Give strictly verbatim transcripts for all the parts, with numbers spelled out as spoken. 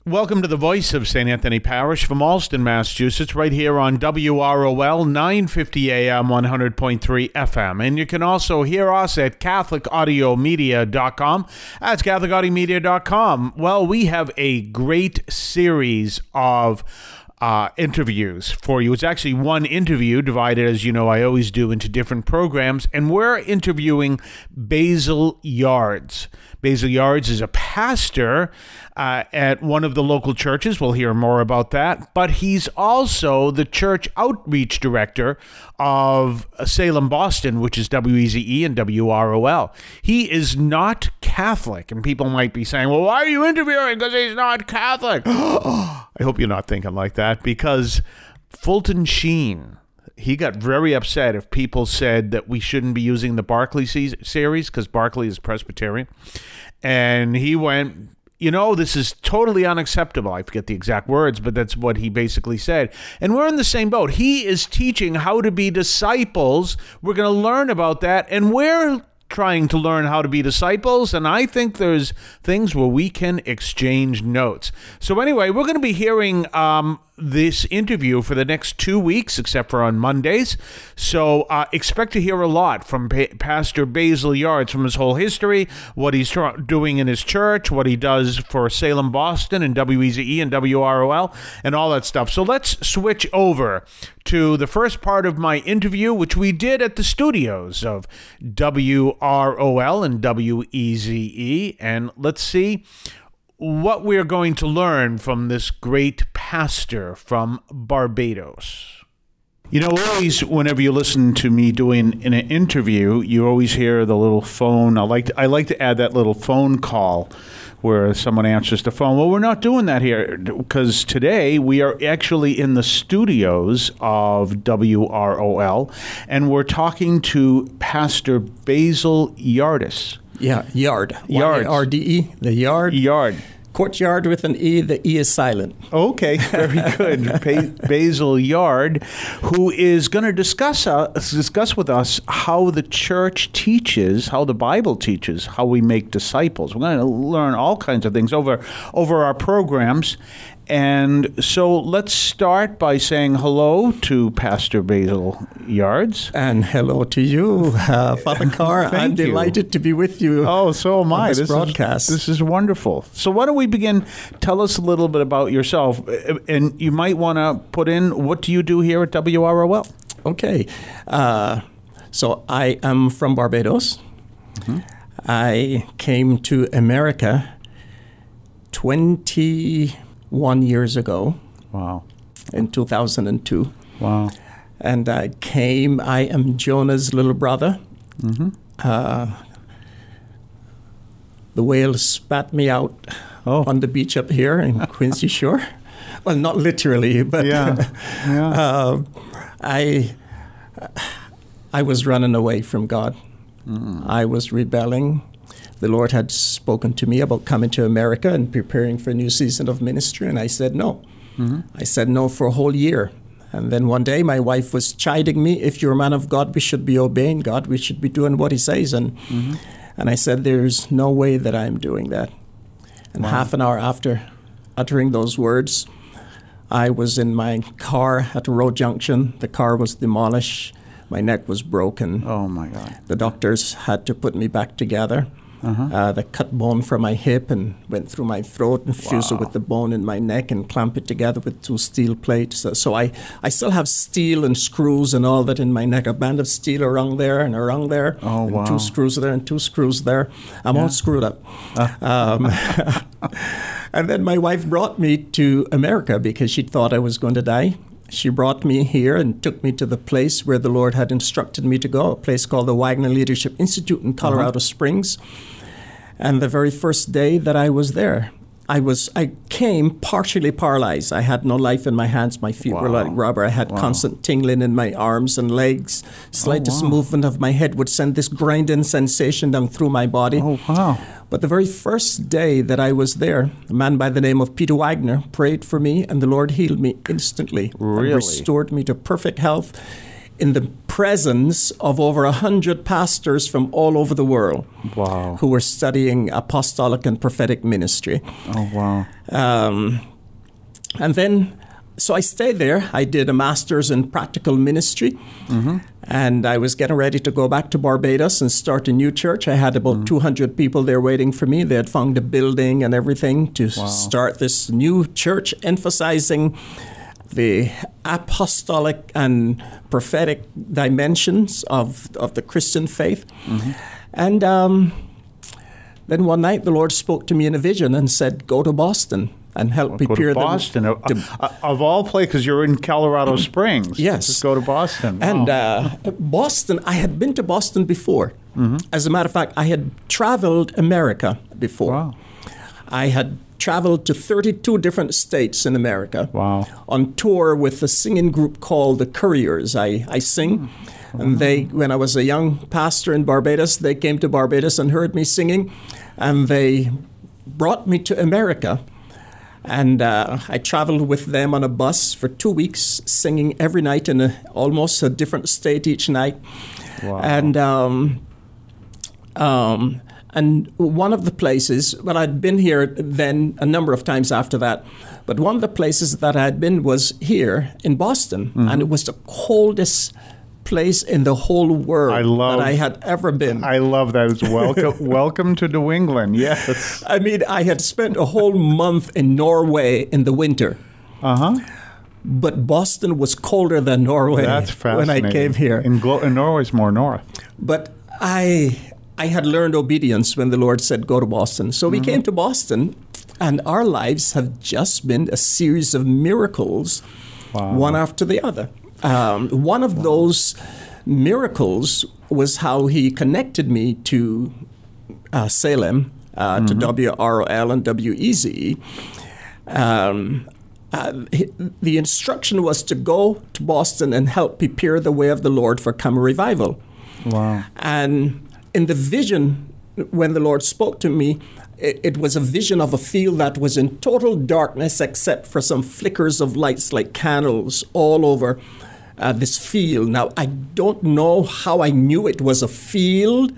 Welcome to the voice of Saint Anthony Parish from Allston, Massachusetts, right here on W R O L nine fifty A M one hundred point three F M. And you can also hear us at Catholic Audio Media dot com. That's Catholic Audio Media dot com. Well, we have a great series of Uh, interviews for you. It's actually one interview divided, as you know, I always do, into different programs, and we're interviewing Basil Yards. Basil Yards is a pastor uh, at one of the local churches. We'll hear more about that, but he's also the church outreach director of Salem, Boston, which is W E Z E and W R O L. He is not Catholic, and people might be saying, well, why are you interviewing? Because he's not Catholic. I hope you're not thinking like that, because Fulton Sheen, he got very upset if people said that we shouldn't be using the Barclay series because Barclay is Presbyterian. And he went, you know, this is totally unacceptable. I forget the exact words, but that's what he basically said. And we're in the same boat. He is teaching how to be disciples. We're going to learn about that. And we're trying to learn how to be disciples, and I think there's things where we can exchange notes. So anyway, we're going to be hearing um, this interview for the next two weeks, except for on Mondays. So uh, expect to hear a lot from pa- Pastor Basil Yards, from his whole history, what he's tra- doing in his church, what he does for Salem, Boston, and W E Z E and W R O L, and all that stuff. So let's switch over to the first part of my interview, which we did at the studios of W R O L and W E Z E, and let's see what we're going to learn from this great pastor from Barbados. You know, always whenever you listen to me doing an interview, you always hear the little phone. I like to, I like to add that little phone call where someone answers the phone. Well, we're not doing that here because today we are actually in the studios of W R O L, and we're talking to Pastor Basil Yards. Yeah, Yard. Yard. Y A R D E, the Yard. Yard. Courtyard with an E, the E is silent. Okay, very good. ba- Basil Yard, who is going to discuss uh, discuss with us how the church teaches, how the Bible teaches, how we make disciples. We're going to learn all kinds of things over over our programs. And so let's start by saying hello to Pastor Basil Yards. And hello to you, uh, Father Carr. I'm you. delighted to be with you. Oh, so am I. This, this broadcast. Is, this is wonderful. So why don't we begin? Tell us a little bit about yourself. And you might want to put in, what do you do here at W R O L? Okay. Uh, so I am from Barbados. Mm-hmm. I came to America twenty... One years ago. Wow. In two thousand two. Wow. And I came, I am Jonah's little brother. Mm-hmm. Uh, the whale spat me out oh. on the beach up here in Quincy Shore. Well, not literally, but yeah. Yeah. uh, I, I was running away from God. Mm. I was rebelling. The Lord had spoken to me about coming to America and preparing for a new season of ministry, and I said no. Mm-hmm. I said no for a whole year. And then one day my wife was chiding me, if you're a man of God, we should be obeying God. We should be doing what he says. And mm-hmm. and I said, there's no way that I'm doing that. And wow. half an hour after uttering those words, I was in my car at a road junction. The car was demolished. My neck was broken. Oh, my God. The doctors had to put me back together. Uh-huh. Uh, they cut bone from my hip and went through my throat and fused wow. it with the bone in my neck and clamped it together with two steel plates. So, so I, I still have steel and screws and all that in my neck, a band of steel around there and around there, oh, and wow. two screws there and two screws there. I'm yeah. all screwed up. Uh. Um, and then my wife brought me to America because she thought I was going to die. She brought me here and took me to the place where the Lord had instructed me to go, a place called the Wagner Leadership Institute in Colorado uh-huh. Springs. And the very first day that I was there, I was I came partially paralyzed. I had no life in my hands. My feet wow. were like rubber. I had wow. constant tingling in my arms and legs. Slightest oh, wow. movement of my head would send this grinding sensation down through my body. Oh, wow. But the very first day that I was there, a man by the name of Peter Wagner prayed for me, and the Lord healed me instantly. Really? And restored me to perfect health. In the presence of over a hundred pastors from all over the world. Wow. Who were studying apostolic and prophetic ministry. Oh, wow. Um, and then, so I stayed there. I did a master's in practical ministry. Mm-hmm. And I was getting ready to go back to Barbados and start a new church. I had about mm-hmm. two hundred people there waiting for me. They had found a building and everything to wow. start this new church, emphasizing the apostolic and prophetic dimensions of, of the Christian faith. Mm-hmm. And um, then one night the Lord spoke to me in a vision and said, go to Boston and help well, prepare go to Boston. them. To, uh, of all places, because you're in Colorado Springs. Yes. Just go to Boston. Wow. And uh, Boston, I had been to Boston before. Mm-hmm. As a matter of fact, I had traveled America before. Wow. I had traveled to thirty-two different states in America. Wow. On tour with a singing group called the Couriers. I, I sing. Mm-hmm. And they, when I was a young pastor in Barbados, they came to Barbados and heard me singing. And they brought me to America. And uh, I traveled with them on a bus for two weeks, singing every night in a, almost a different state each night. Wow. And um, um, and one of the places, well, I'd been here then a number of times after that, but one of the places that I'd been was here in Boston, mm-hmm. and it was the coldest place in the whole world I love, that I had ever been. I love that. It's welcome, welcome to New England. Yes. I mean, I had spent a whole month in Norway in the winter. Uh-huh. But Boston was colder than Norway. That's fascinating. When I came here. In, Glo- in Norway's more north. But I I had learned obedience when the Lord said, go to Boston. So we mm-hmm. came to Boston, and our lives have just been a series of miracles, wow. one after the other. Um, one of wow. those miracles was how he connected me to uh, Salem, uh, mm-hmm. to W R O L and W E Z E. Um, uh, the instruction was to go to Boston and help prepare the way of the Lord for coming revival. Wow. And in the vision, when the Lord spoke to me, it, it was a vision of a field that was in total darkness except for some flickers of lights like candles all over Uh, this field. Now, I don't know how I knew it was a field,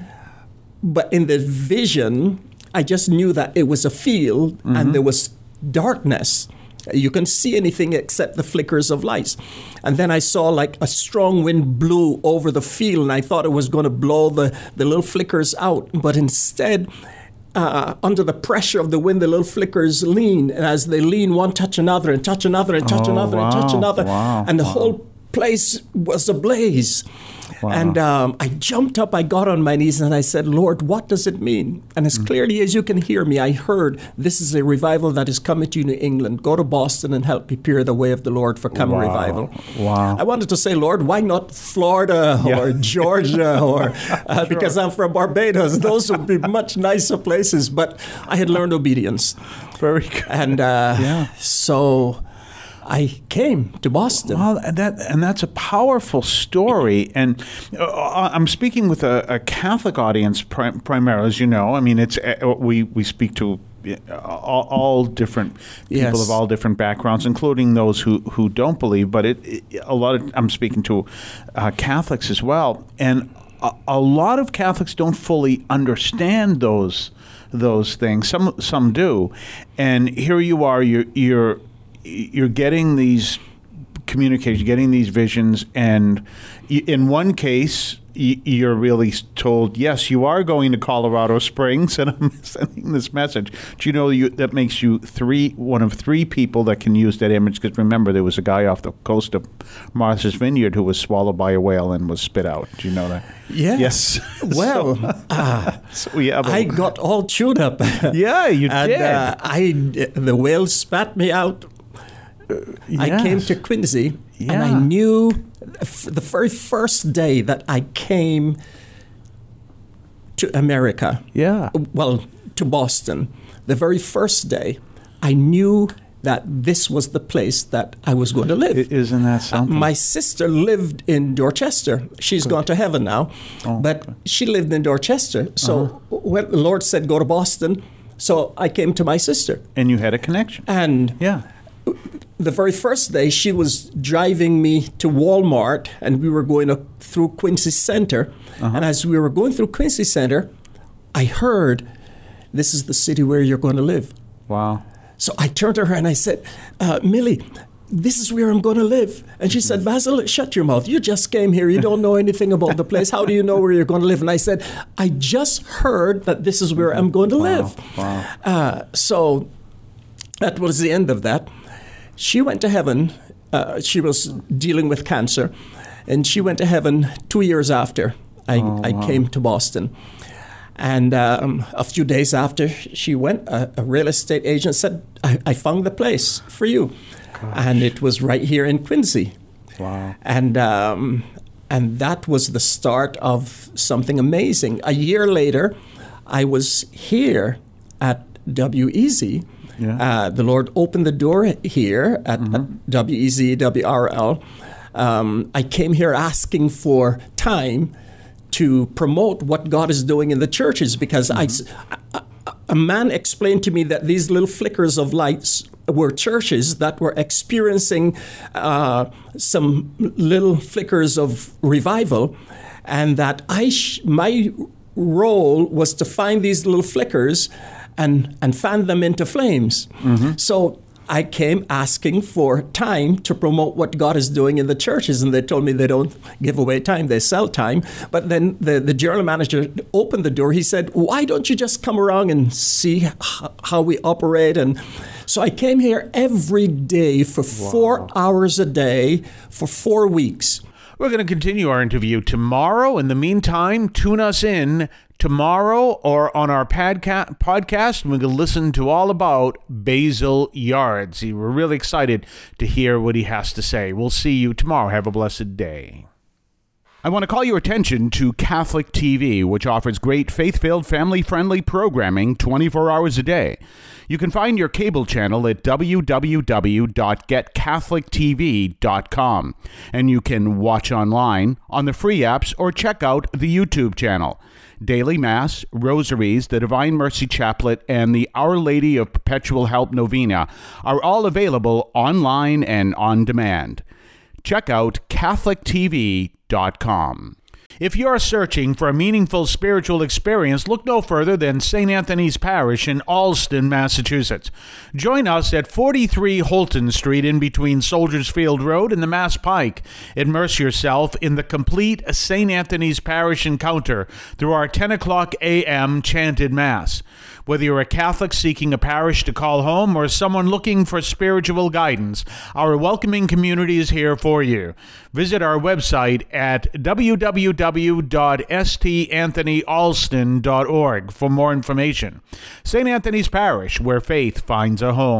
but in the vision, I just knew that it was a field mm-hmm. and there was darkness. You couldn't see anything except the flickers of lights. And then I saw like a strong wind blew over the field, and I thought it was going to blow the, the little flickers out. But instead, Uh, under the pressure of the wind, the little flickers lean. And as they lean, one touch another and touch another and touch oh, another wow, and touch another. Wow, and the wow. whole place was ablaze. Wow. And um, I jumped up, I got on my knees, and I said, Lord, what does it mean? And as mm. clearly as you can hear me, I heard, this is a revival that is coming to New England. Go to Boston and help prepare the way of the Lord for coming wow. revival. Wow. I wanted to say, Lord, why not Florida yeah. or Georgia? or uh, sure. Because I'm from Barbados. Those would be much nicer places. But I had learned obedience. Very good. And uh, yeah. so I came to Boston. Well, that and that's a powerful story. And uh, I'm speaking with a, a Catholic audience prim- primarily, as you know. I mean, it's uh, we we speak to all, all different people yes. of all different backgrounds, including those who, who don't believe. But it, it a lot of I'm speaking to uh, Catholics as well, and a, a lot of Catholics don't fully understand those those things. Some some do, and here you are. You're you're You're getting these communications, getting these visions, and in one case, you're really told, yes, you are going to Colorado Springs, and I'm sending this message. Do you know you, that makes you three, one of three people that can use that image? Because remember, there was a guy off the coast of Martha's Vineyard who was swallowed by a whale and was spit out. Do you know that? Yes. Yes. Well, so, uh, so yeah, I got all chewed up. Yeah, you and, did. Uh, I the whale spat me out. Yes. I came to Quincy, yeah. and I knew f- the very first day that I came to America, yeah, well, to Boston, the very first day, I knew that this was the place that I was going to live. Isn't that something? Uh, my sister lived in Dorchester. She's Good. gone to heaven now, oh, but okay. she lived in Dorchester. So uh-huh. when the Lord said, go to Boston, so I came to my sister. And you had a connection. And yeah. the very first day, she was driving me to Walmart, and we were going up through Quincy Center. Uh-huh. And as we were going through Quincy Center, I heard, "This is the city where you're going to live." Wow. So I turned to her and I said, uh, "Millie, this is where I'm going to live." And she said, "Basil, shut your mouth. You just came here. You don't know anything about the place. How do you know where you're going to live?" And I said, "I just heard that this is where I'm going to wow. live." Wow. Uh, so that was the end of that. She went to heaven. Uh, she was dealing with cancer. And she went to heaven two years after I, oh, I wow. came to Boston. And um, a few days after she went, a, a real estate agent said, I, I found the place for you. Gosh. And it was right here in Quincy. Wow. And um, and that was the start of something amazing. A year later, I was here at W E Z. Yeah. Uh, the Lord opened the door here at, mm-hmm. at W E Z, W R L. Um, I came here asking for time to promote what God is doing in the churches, because mm-hmm. I, a, a man explained to me that these little flickers of lights were churches that were experiencing uh, some little flickers of revival, and that I sh- my role was to find these little flickers and, and fan them into flames. Mm-hmm. So I came asking for time to promote what God is doing in the churches, and they told me they don't give away time, they sell time. But then the, the general manager opened the door. He said, "Why don't you just come around and see h- how we operate?" And so I came here every day for wow. four hours a day for four weeks. We're going to continue our interview tomorrow. In the meantime, tune us in tomorrow or on our podca- podcast, and we're going to listen to all about Basil Yards. We're really excited to hear what he has to say. We'll see you tomorrow. Have a blessed day. I want to call your attention to Catholic T V, which offers great faith-filled, family-friendly programming twenty-four hours a day. You can find your cable channel at w w w dot get catholic t v dot com, and you can watch online on the free apps or check out the YouTube channel. Daily Mass, Rosaries, the Divine Mercy Chaplet, and the Our Lady of Perpetual Help Novena are all available online and on demand. Check out catholic t v dot com. If you're searching for a meaningful spiritual experience, look no further than Saint Anthony's Parish in Allston, Massachusetts. Join us at forty-three Holton Street in between Soldiers Field Road and the Mass Pike. Immerse yourself in the complete Saint Anthony's Parish encounter through our ten o'clock a.m. chanted Mass. Whether you're a Catholic seeking a parish to call home or someone looking for spiritual guidance, our welcoming community is here for you. Visit our website at w w w dot s t anthony allston dot org for more information. Saint Anthony's Parish, where faith finds a home.